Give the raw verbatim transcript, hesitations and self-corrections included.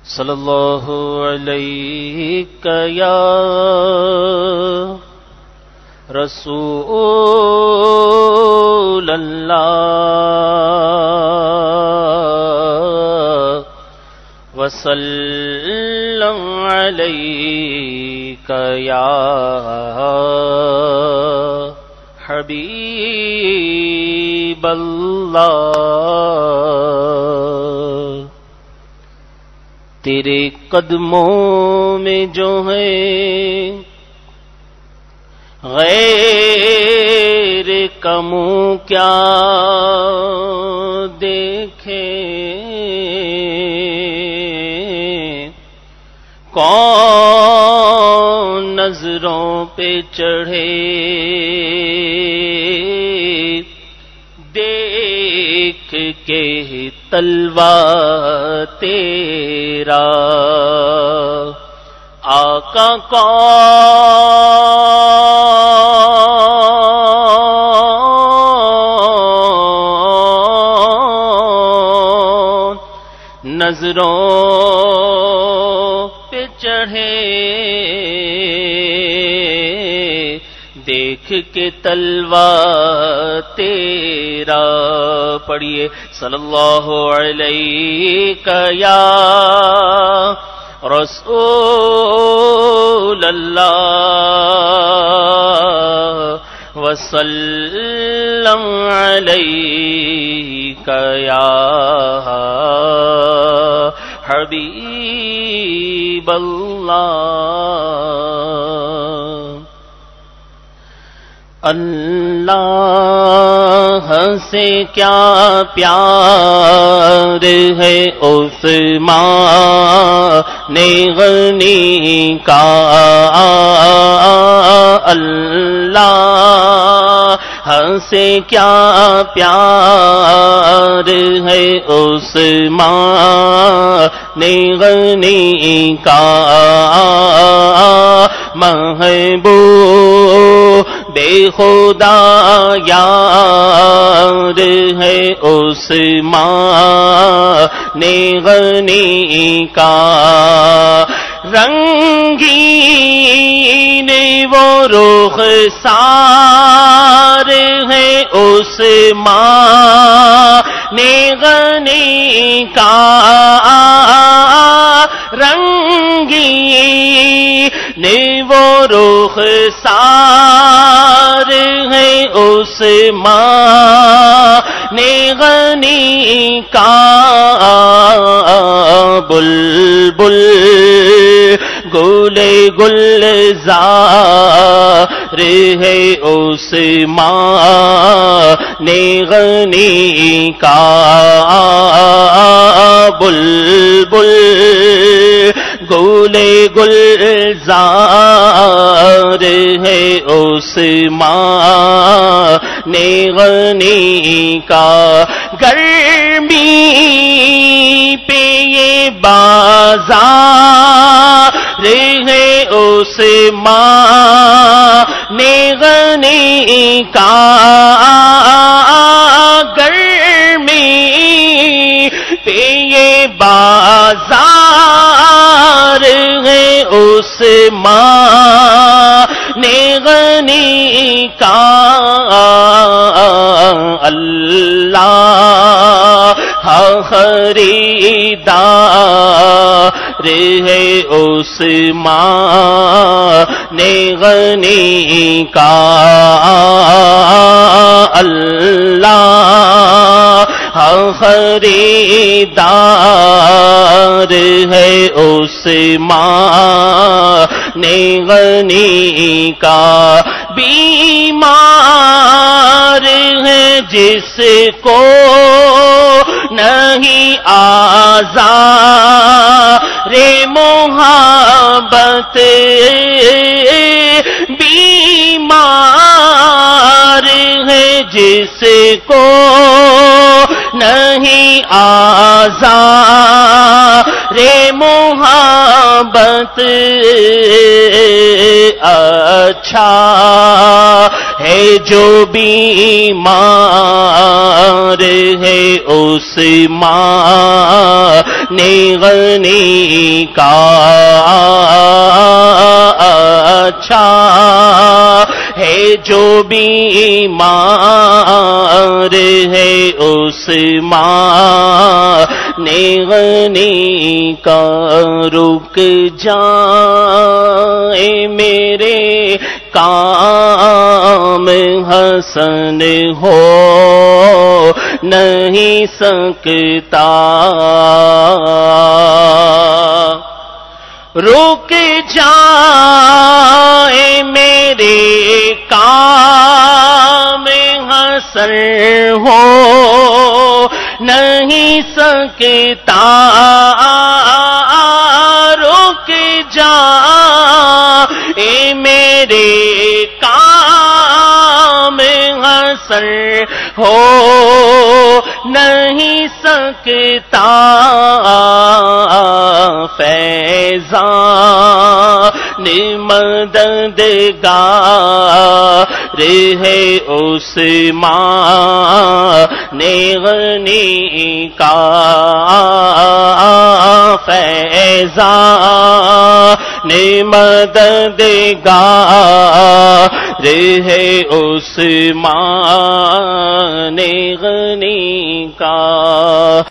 صلی اللہ علیہ یا رسول اللہ وسلم علیک یا حبیب اللہ۔ تیرے قدموں میں جو ہے غیر کا منہ کیا دیکھے، کون نظروں پہ چڑھے دیکھ کے تلوا تیرا، آقا کون نظروں پہ چڑھے دیکھ کے تلوا تیرا۔ پڑھیے صلی اللہ علیہ یا رسول اللہ وسلم علیک یا حبیب اللہ۔ اللہ سے کیا پیار ہے عثمان غنی کا، اللہ سے کیا پیار ہے عثمان غنی کا، محبوب بے خدا یار ہے عثمان غنی کا، رنگین وہ رخسار ہے عثمان غنی کا، رنگین وہ رخسار ہے عثمان غنی کا، بلبل گل گلزار ہے عثمان غنی کا، بلبل گل گلزار ہے عثمان غنی کا، گرمی پہ یہ بازار ہے عثمان غنی کا، گرمی پہ یہ بازار ہے عثمان غنی کا، اللہ خریدار ہے عثمان غنی کا، اللہ خریدار ہے عثمان غنی کا، بیمار ہے جس کو نہیں آزار محبت، بیمار ہے جس کو نہیں آزار محبت، اچھا ہے جو بیمار ہے اس ماں نے غنی کا اچھا ہے جو بیمار ہے اس ماں نے غنی کا رک جائے میرے کام حسن ہو نہیں سکتا رک جائے میرے کام حسن ہو نہیں سکتا رک جائے میرے کام حسن ہو نہیں سکتا فیضان مددگار ہے اس ماں نے غنی کا فیضان مددگار ہے اس ماں نے غنی کا